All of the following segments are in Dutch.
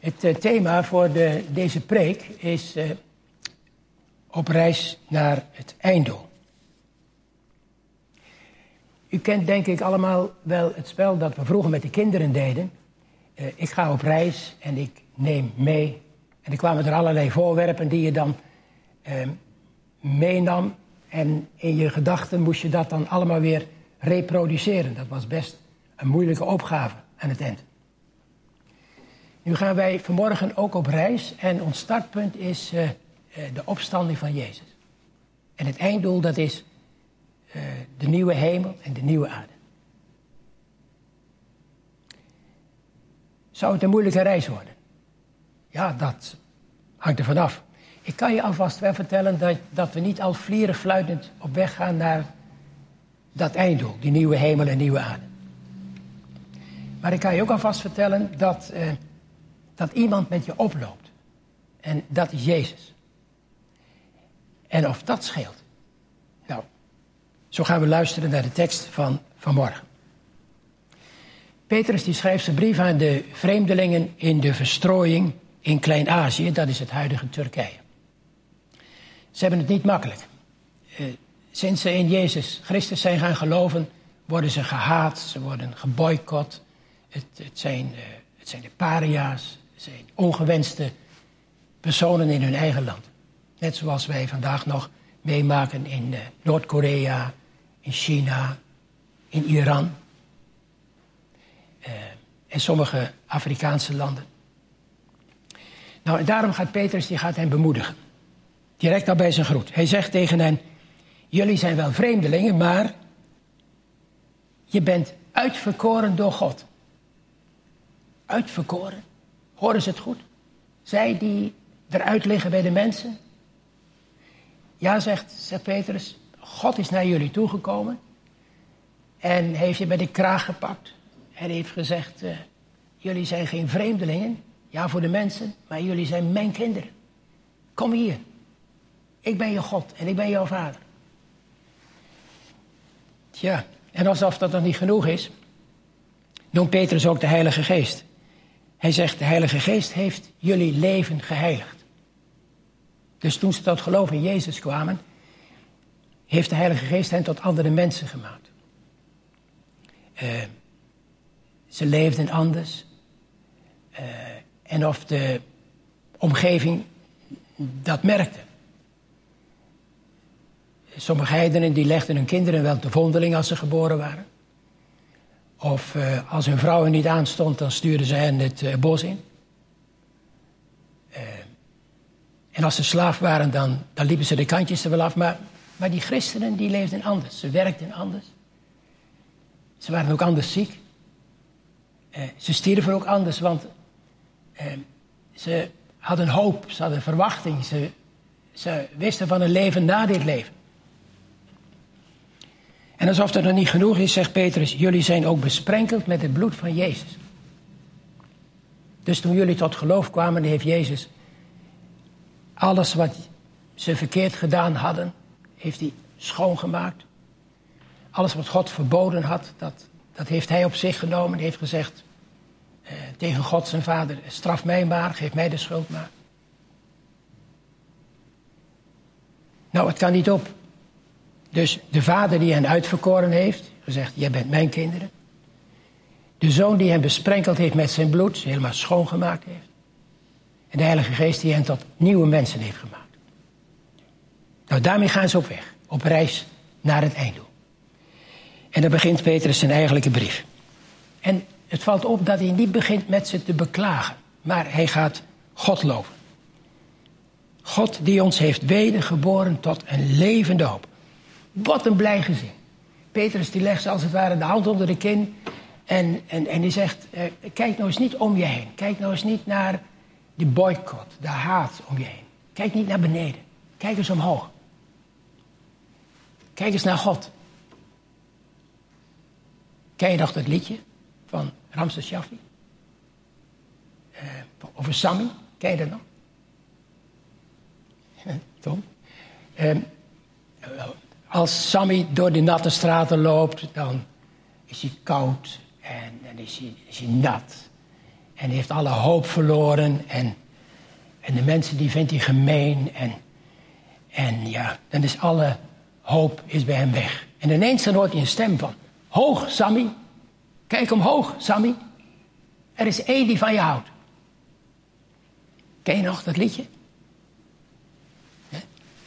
Het thema voor deze preek is op reis naar het einddoel. U kent denk ik allemaal wel het spel dat we vroeger met de kinderen deden. Ik ga op reis en ik neem mee. En er kwamen er allerlei voorwerpen die je dan meenam. En in je gedachten moest je dat dan allemaal weer reproduceren. Dat was best een moeilijke opgave aan het eind. Nu gaan wij vanmorgen ook op reis en ons startpunt is de opstanding van Jezus. En het einddoel dat is de nieuwe hemel en de nieuwe aarde. Zou het een moeilijke reis worden? Ja, dat hangt er vanaf. Ik kan je alvast wel vertellen dat we niet al vlieren fluitend op weg gaan naar dat einddoel, die nieuwe hemel en nieuwe aarde. Maar ik kan je ook alvast vertellen dat iemand met je oploopt. En dat is Jezus. En of dat scheelt. Nou, zo gaan we luisteren naar de tekst van vanmorgen. Petrus die schrijft zijn brief aan de vreemdelingen in de verstrooiing in Klein-Azië. Dat is het huidige Turkije. Ze hebben het niet makkelijk. Sinds ze in Jezus Christus zijn gaan geloven, worden ze gehaat, ze worden geboycott. Het zijn de paria's, het zijn ongewenste personen in hun eigen land. Net zoals wij vandaag nog meemaken in Noord-Korea, in China, in Iran en sommige Afrikaanse landen. Nou, en daarom gaat Petrus, die gaat hen bemoedigen. Direct al bij zijn groet. Hij zegt tegen hen, jullie zijn wel vreemdelingen, maar je bent uitverkoren door God. Uitverkoren. Horen ze het goed? Zij die eruit liggen bij de mensen. Ja, zegt Petrus, God is naar jullie toegekomen. En heeft je bij de kraag gepakt. En heeft gezegd, jullie zijn geen vreemdelingen. Ja, voor de mensen, maar jullie zijn mijn kinderen. Kom hier. Ik ben je God en ik ben jouw vader. Tja, en alsof dat nog niet genoeg is, noemt Petrus ook de Heilige Geest. Hij zegt, de Heilige Geest heeft jullie leven geheiligd. Dus toen ze tot geloof in Jezus kwamen, heeft de Heilige Geest hen tot andere mensen gemaakt. Ze leefden anders. En of de omgeving dat merkte. Sommige heidenen die legden hun kinderen wel te vondeling als ze geboren waren. Of als hun vrouw er niet aanstond, dan stuurden ze hen het bos in. En als ze slaaf waren, dan liepen ze de kantjes er wel af. Maar die christenen die leefden anders. Ze werkten anders. Ze waren ook anders ziek. Ze stierven ook anders, want ze hadden hoop, ze hadden verwachting. Ze wisten van een leven na dit leven. En alsof dat nog niet genoeg is, zegt Petrus, jullie zijn ook besprenkeld met het bloed van Jezus. Dus toen jullie tot geloof kwamen, heeft Jezus alles wat ze verkeerd gedaan hadden, heeft hij schoongemaakt. Alles wat God verboden had, dat heeft hij op zich genomen. Hij heeft gezegd tegen God zijn vader, straf mij maar, geef mij de schuld maar. Nou, het kan niet op. Dus de vader die hen uitverkoren heeft, gezegd, jij bent mijn kinderen. De zoon die hen besprenkeld heeft met zijn bloed, helemaal schoongemaakt heeft. En de Heilige Geest die hen tot nieuwe mensen heeft gemaakt. Nou, daarmee gaan ze op weg, op reis naar het einddoel. En dan begint Petrus zijn eigenlijke brief. En het valt op dat hij niet begint met ze te beklagen, maar hij gaat God loven. God die ons heeft wedergeboren tot een levende hoop. Wat een blij gezin. Petrus die legt als het ware de hand onder de kin. En die zegt, kijk nou eens niet om je heen. Kijk nou eens niet naar de boycott, de haat om je heen. Kijk niet naar beneden. Kijk eens omhoog. Kijk eens naar God. Ken je nog dat liedje van Ramses Shaffi? Over Sammy? Ken je dat nog? Tom? Als Sammy door de natte straten loopt, dan is hij koud en dan is hij nat. En hij heeft alle hoop verloren. En de mensen die vindt hij gemeen. En ja, dan is alle hoop is bij hem weg. En ineens dan hoort hij een stem van: hoog, Sammy. Kijk omhoog, Sammy. Er is één die van je houdt. Ken je nog dat liedje? Ja?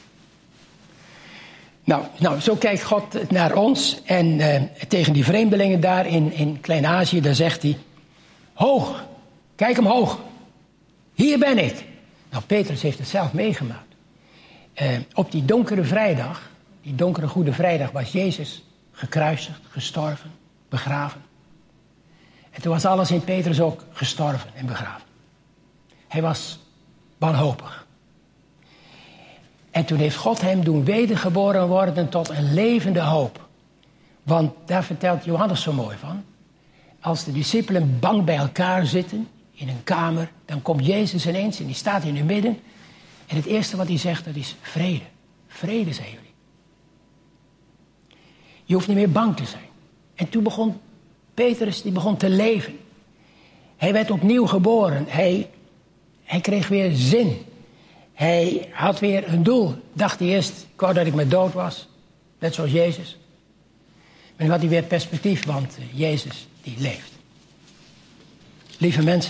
Nou, zo kijkt God naar ons. En tegen die vreemdelingen daar in Klein-Azië, daar zegt hij: hoog, kijk omhoog. Hier ben ik. Nou, Petrus heeft het zelf meegemaakt. Op die donkere vrijdag, die donkere Goede Vrijdag, was Jezus gekruisigd, gestorven, begraven. En toen was alles in Petrus ook gestorven en begraven. Hij was wanhopig. En toen heeft God hem doen wedergeboren worden tot een levende hoop. Want daar vertelt Johannes zo mooi van. Als de discipelen bang bij elkaar zitten in een kamer, dan komt Jezus ineens en die staat in hun midden. En het eerste wat hij zegt, dat is vrede. Vrede, zijn jullie. Je hoeft niet meer bang te zijn. En toen begon Petrus, die begon te leven. Hij werd opnieuw geboren. Hij kreeg weer zin. Hij had weer een doel. Dacht hij eerst, ik wou dat ik maar dood was. Net zoals Jezus. Maar nu had hij weer perspectief, want Jezus, die leeft. Lieve mensen.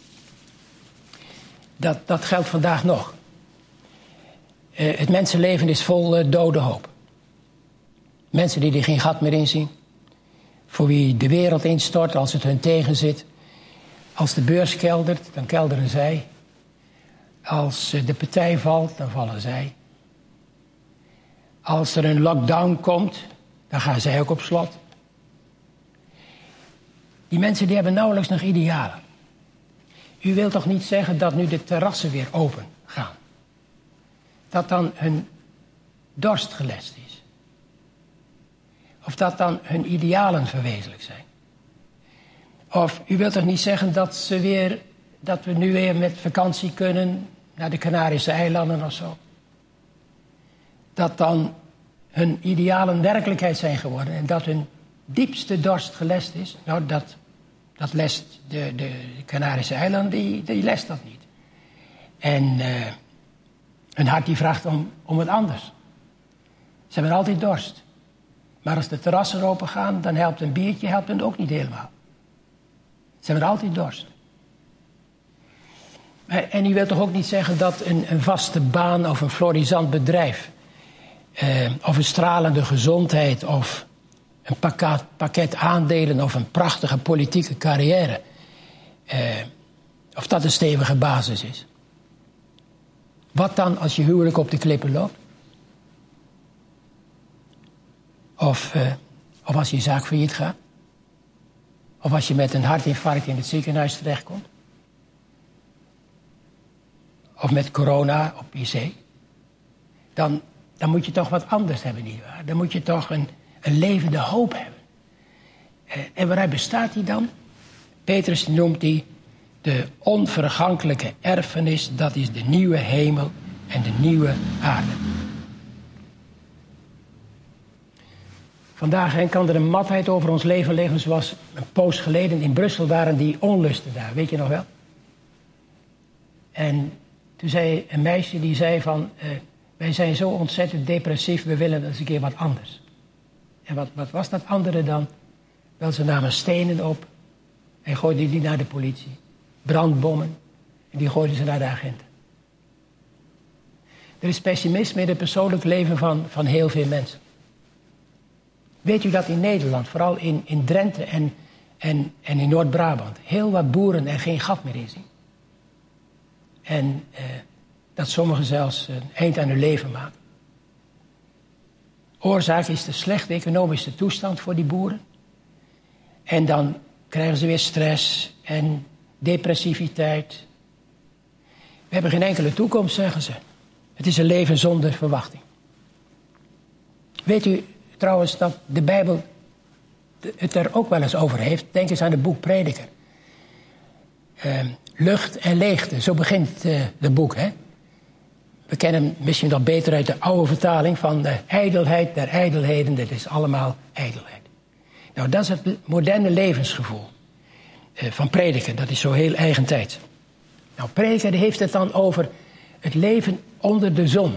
Dat geldt vandaag nog. Het mensenleven is vol dode hoop. Mensen die er geen gat meer in zien. Voor wie de wereld instort als het hun tegenzit. Als de beurs keldert, dan kelderen zij. Als de partij valt, dan vallen zij. Als er een lockdown komt, dan gaan zij ook op slot. Die mensen die hebben nauwelijks nog idealen. U wilt toch niet zeggen dat nu de terrassen weer open gaan? Dat dan hun dorst gelest is? Of dat dan hun idealen verwezenlijk zijn? Of u wilt toch niet zeggen dat we nu weer met vakantie kunnen naar de Canarische eilanden of zo? Dat dan hun idealen werkelijkheid zijn geworden en dat hun diepste dorst gelest is? Nou, dat lest de Canarische eilanden, die lest dat niet. En hun hart die vraagt om wat anders. Ze hebben altijd dorst. Maar als de terrassen open gaan, dan helpt een biertje hen ook niet helemaal. Ze hebben altijd dorst. En u wilt toch ook niet zeggen dat een vaste baan of een florisant bedrijf... of een stralende gezondheid of een pakket aandelen of een prachtige politieke carrière... of dat een stevige basis is. Wat dan als je huwelijk op de klippen loopt? Of als je zaak failliet gaat? Of als je met een hartinfarct in het ziekenhuis terechtkomt? Of met corona op IC? Dan moet je toch wat anders hebben, nietwaar? Dan moet je toch een levende hoop hebben. En waaruit bestaat die dan? Petrus noemt die de onvergankelijke erfenis. Dat is de nieuwe hemel en de nieuwe aarde. Vandaag kan er een matheid over ons leven liggen, zoals een poos geleden in Brussel waren die onlusten daar, weet je nog wel? En toen zei een meisje die zei van, wij zijn zo ontzettend depressief, we willen eens een keer wat anders. En wat was dat andere dan? Wel, ze namen stenen op en gooiden die naar de politie. Brandbommen en die gooiden ze naar de agenten. Er is pessimisme in het persoonlijk leven van heel veel mensen. Weet u dat in Nederland, vooral in Drenthe en in Noord-Brabant, heel wat boeren er geen gat meer in zien? En dat sommigen zelfs een eind aan hun leven maken. Oorzaak is de slechte economische toestand voor die boeren. En dan krijgen ze weer stress en depressiviteit. We hebben geen enkele toekomst, zeggen ze. Het is een leven zonder verwachting. Weet u trouwens dat de Bijbel het er ook wel eens over heeft? Denk eens aan het boek Prediker. Lucht en leegte, zo begint het boek, hè? We kennen hem misschien nog beter uit de oude vertaling van de ijdelheid der ijdelheden. Dat is allemaal ijdelheid. Nou, dat is het moderne levensgevoel. van Prediker. Dat is zo heel eigen tijd. Nou, Prediker heeft het dan over het leven onder de zon.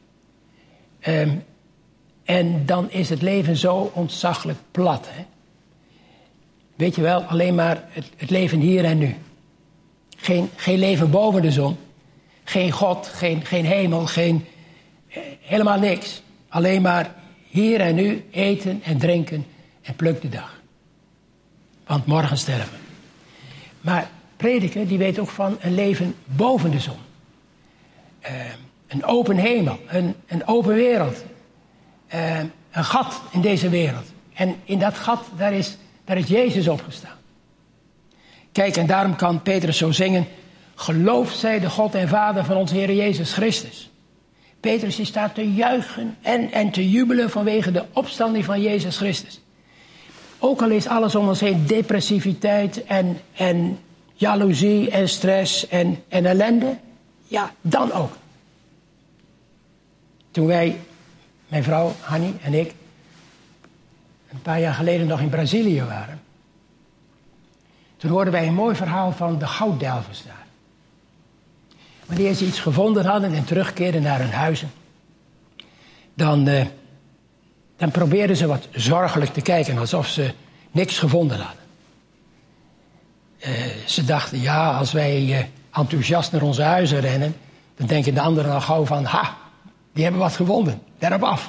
En dan is het leven zo ontzaglijk plat. Hè? Weet je wel, alleen maar het leven hier en nu. Geen leven boven de zon. Geen God, geen hemel, helemaal niks. Alleen maar hier en nu eten en drinken en pluk de dag. Want morgen sterven we. Maar Prediker die weet ook van een leven boven de zon. Een open hemel, een open wereld. Een gat in deze wereld. En in dat gat, daar is Jezus opgestaan. Kijk, en daarom kan Petrus zo zingen: geloofd zij de God en Vader van onze Heer Jezus Christus. Petrus die staat te juichen en te jubelen vanwege de opstanding van Jezus Christus. Ook al is alles om ons heen depressiviteit en jaloezie en stress en ellende. Ja, dan ook. Toen wij, mijn vrouw Hanny en ik, een paar jaar geleden nog in Brazilië waren. Toen hoorden wij een mooi verhaal van de gouddelvers daar. Wanneer ze iets gevonden hadden en terugkeerden naar hun huizen, dan probeerden ze wat zorgelijk te kijken, alsof ze niks gevonden hadden. Ze dachten, ja, als wij enthousiast naar onze huizen rennen, dan denken de anderen al gauw van, ha, die hebben wat gevonden, daarop af.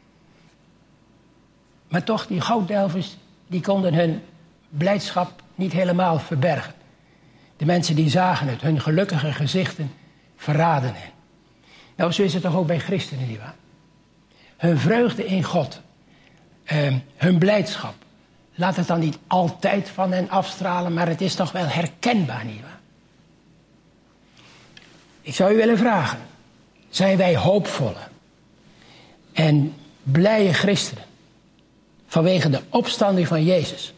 Maar toch, die gouddelvers, die konden hun blijdschap niet helemaal verbergen. De mensen die zagen het, hun gelukkige gezichten verraden hen. Nou, zo is het toch ook bij christenen, nietwaar? Hun vreugde in God, hun blijdschap. Laat het dan niet altijd van hen afstralen, maar het is toch wel herkenbaar, nietwaar? Ik zou u willen vragen, zijn wij hoopvolle en blije christenen vanwege de opstanding van Jezus?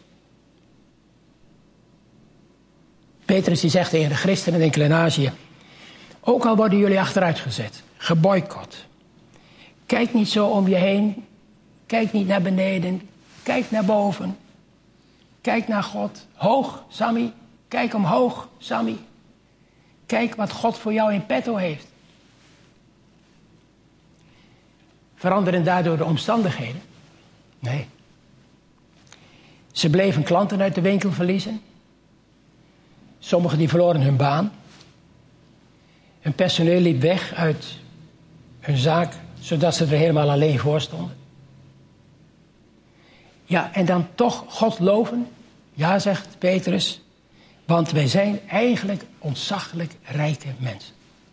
Petrus die zegt tegen de christenen in Klein-Azië: ook al worden jullie achteruit gezet, geboycott. Kijk niet zo om je heen. Kijk niet naar beneden. Kijk naar boven. Kijk naar God. Hoog, Sammy. Kijk omhoog, Sammy. Kijk wat God voor jou in petto heeft. Veranderen daardoor de omstandigheden? Nee. Ze bleven klanten uit de winkel verliezen. Sommigen die verloren hun baan. Hun personeel liep weg uit hun zaak, zodat ze er helemaal alleen voor stonden. Ja, en dan toch God loven? Ja, zegt Petrus, want wij zijn eigenlijk ontzaglijk rijke mensen.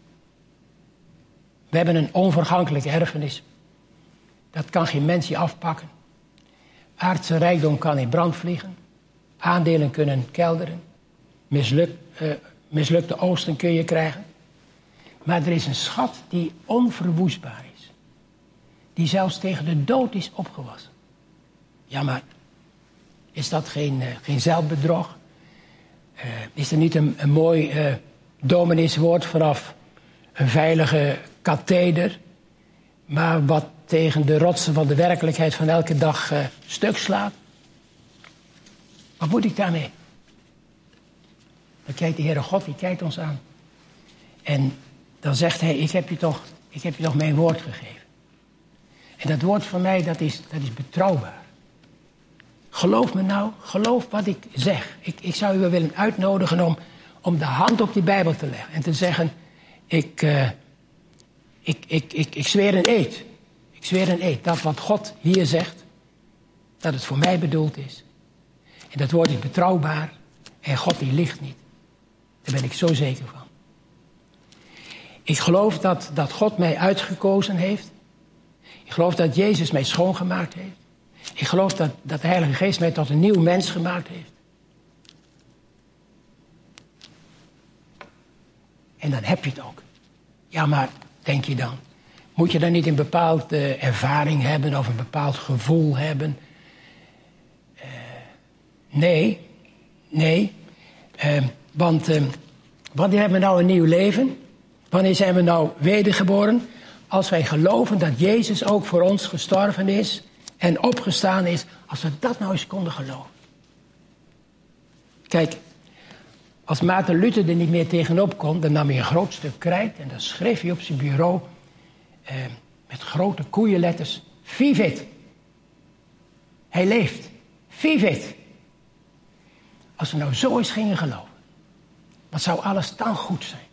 We hebben een onvergankelijke erfenis. Dat kan geen mens je afpakken. Aardse rijkdom kan in brand vliegen. Aandelen kunnen kelderen. Mislukte oogsten kun je krijgen. Maar er is een schat die onverwoestbaar is. Die zelfs tegen de dood is opgewassen. Ja, maar is dat geen zelfbedrog? Is er niet een mooi domineeswoord vanaf een veilige katheder, maar wat tegen de rotsen van de werkelijkheid van elke dag stuk slaat? Wat moet ik daarmee? Dan kijkt de Heere God, die kijkt ons aan. En dan zegt hij, ik heb je toch mijn woord gegeven. En dat woord van mij, dat is betrouwbaar. Geloof me nou, geloof wat ik zeg. Ik zou u wel willen uitnodigen om de hand op die Bijbel te leggen. En te zeggen, ik zweer een eed. Ik zweer een eed. Dat wat God hier zegt, dat het voor mij bedoeld is. En dat woord is betrouwbaar. En God die liegt niet. Daar ben ik zo zeker van. Ik geloof dat God mij uitgekozen heeft. Ik geloof dat Jezus mij schoongemaakt heeft. Ik geloof dat de Heilige Geest mij tot een nieuw mens gemaakt heeft. En dan heb je het ook. Ja, maar denk je dan, moet je dan niet een bepaalde ervaring hebben of een bepaald gevoel hebben? Nee. Want wanneer hebben we nou een nieuw leven? Wanneer zijn we nou wedergeboren? Als wij geloven dat Jezus ook voor ons gestorven is en opgestaan is. Als we dat nou eens konden geloven. Kijk, Als Maarten Luther er niet meer tegenop kon, dan nam hij een groot stuk krijt en dan schreef hij op zijn bureau met grote koeienletters: Vivit. Hij leeft. Vivit. Als we nou zo eens gingen geloven, wat zou alles dan goed zijn?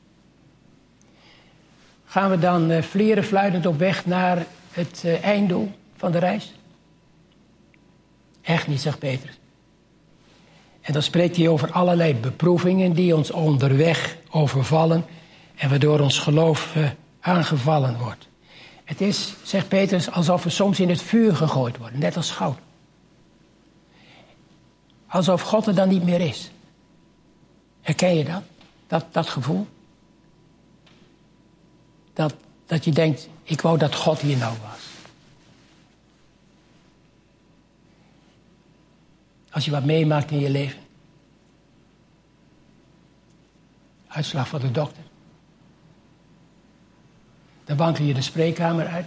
Gaan we dan vlieren fluitend op weg naar het einddoel van de reis? Echt niet, zegt Petrus. En dan spreekt hij over allerlei beproevingen die ons onderweg overvallen en waardoor ons geloof aangevallen wordt. Het is, zegt Petrus, alsof we soms in het vuur gegooid worden, net als goud. Alsof God er dan niet meer is. Herken je dat? Dat gevoel? Dat je denkt, ik wou dat God hier nou was. Als je wat meemaakt in je leven. Uitslag van de dokter. Dan wankel je de spreekkamer uit.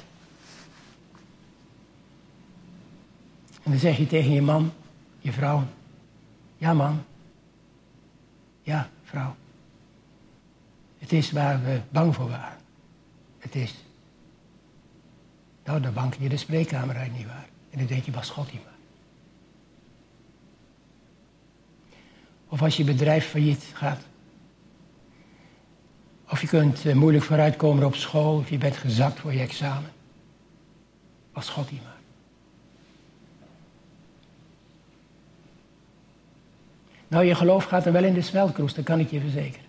En dan zeg je tegen je man, je vrouw: ja man, ja vrouw. Het is waar we bang voor waren. Het is. Nou, dan wankel je de spreekkamer uit, nietwaar. En dan denk je, was God hier maar. Of als je bedrijf failliet gaat. Of je kunt moeilijk vooruitkomen op school. Of je bent gezakt voor je examen. Was God hier maar. Nou, je geloof gaat er wel in de smeltkroes, dat kan ik je verzekeren.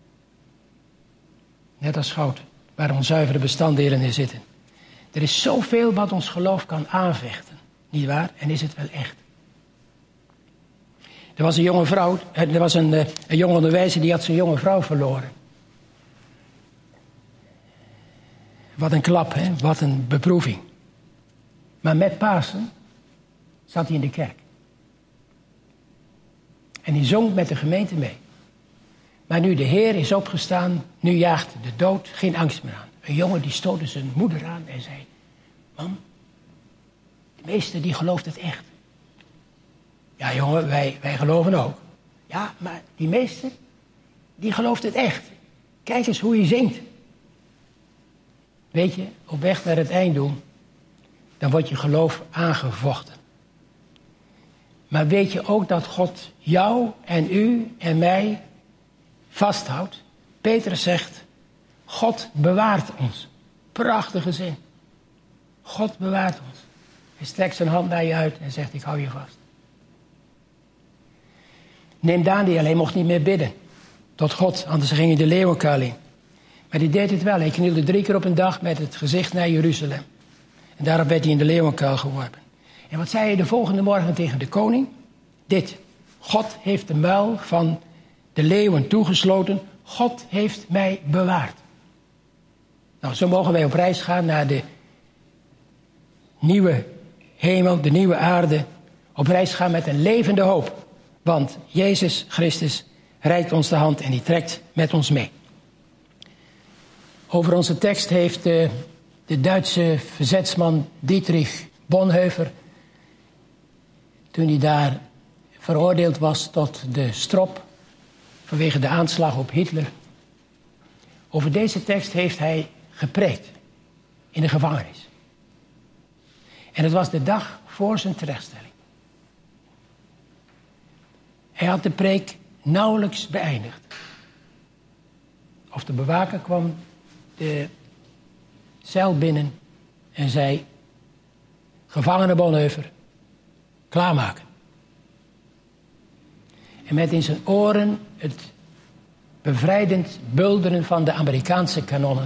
Net als goud, waar onzuivere bestanddelen in zitten. Er is zoveel wat ons geloof kan aanvechten. Niet waar? En is het wel echt? Er was een jonge vrouw, er was een jonge onderwijzer die had zijn jonge vrouw verloren. Wat een klap, hè? Wat een beproeving. Maar met Pasen zat hij in de kerk. En hij zong met de gemeente mee. Maar nu de Heer is opgestaan, nu jaagt de dood geen angst meer aan. Een jongen die stootte zijn moeder aan en zei: mam, de meester die gelooft het echt. Ja jongen, wij geloven ook. Ja, maar die meester, die gelooft het echt. Kijk eens hoe hij zingt. Weet je, op weg naar het einddoel, dan wordt je geloof aangevochten. Maar weet je ook dat God jou en u en mij vasthoudt? Petrus zegt, God bewaart ons. Prachtige zin. God bewaart ons. Hij strekt zijn hand naar je uit en zegt, ik hou je vast. Neem Daniel, hij mocht niet meer bidden tot God, anders ging hij de leeuwenkuil in. Maar hij deed het wel. Hij knielde 3 keer op een dag met het gezicht naar Jeruzalem. En daarop werd hij in de leeuwenkuil geworpen. En wat zei hij de volgende morgen tegen de koning? Dit: God heeft de muil van de leeuwen toegesloten. God heeft mij bewaard. Nou, zo mogen wij op reis gaan naar de nieuwe hemel, de nieuwe aarde. Op reis gaan met een levende hoop. Want Jezus Christus reikt ons de hand en die trekt met ons mee. Over onze tekst heeft de Duitse verzetsman Dietrich Bonhoeffer, toen hij daar veroordeeld was tot de strop vanwege de aanslag op Hitler. Over deze tekst heeft hij gepreekt in de gevangenis. En het was de dag voor zijn terechtstelling. Hij had de preek nauwelijks beëindigd. Of de bewaker kwam de cel binnen en zei: gevangene Bonhoeffer, klaarmaken. En met in zijn oren het bevrijdend bulderen van de Amerikaanse kanonnen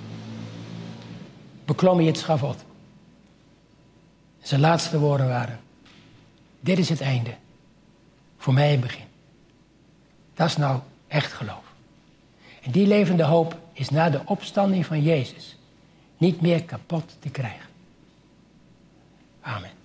beklom hij het schavot. Zijn laatste woorden waren: dit is het einde, voor mij het begin. Dat is nou echt geloof. En die levende hoop is na de opstanding van Jezus niet meer kapot te krijgen. Amen.